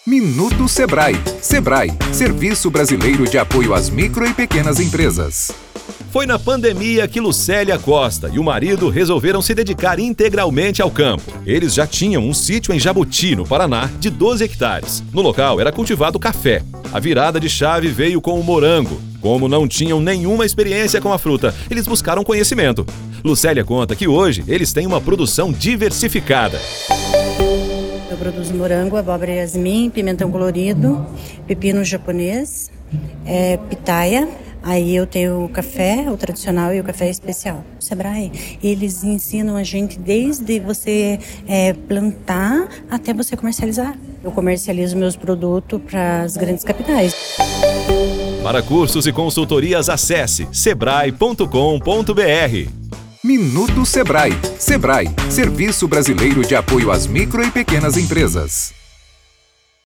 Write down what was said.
Minuto Sebrae. Sebrae, Serviço Brasileiro de Apoio às Micro e Pequenas Empresas. Foi na pandemia que Lucélia Costa e o marido resolveram se dedicar integralmente ao campo. Eles já tinham um sítio em Jabuti, no Paraná, de 12 hectares. No local era cultivado café. A virada de chave veio com o morango. Como não tinham nenhuma experiência com a fruta, eles buscaram conhecimento. Lucélia conta que hoje eles têm uma produção diversificada. Eu produzo morango, abóbora yasmin, pimentão colorido, pepino japonês, pitaia. Aí eu tenho o café, o tradicional e o café especial. O Sebrae, eles ensinam a gente desde você plantar até você comercializar. Eu comercializo meus produtos para as grandes capitais. Para cursos e consultorias, acesse sebrae.com.br. Minuto Sebrae. Sebrae, Serviço Brasileiro de Apoio às Micro e Pequenas Empresas.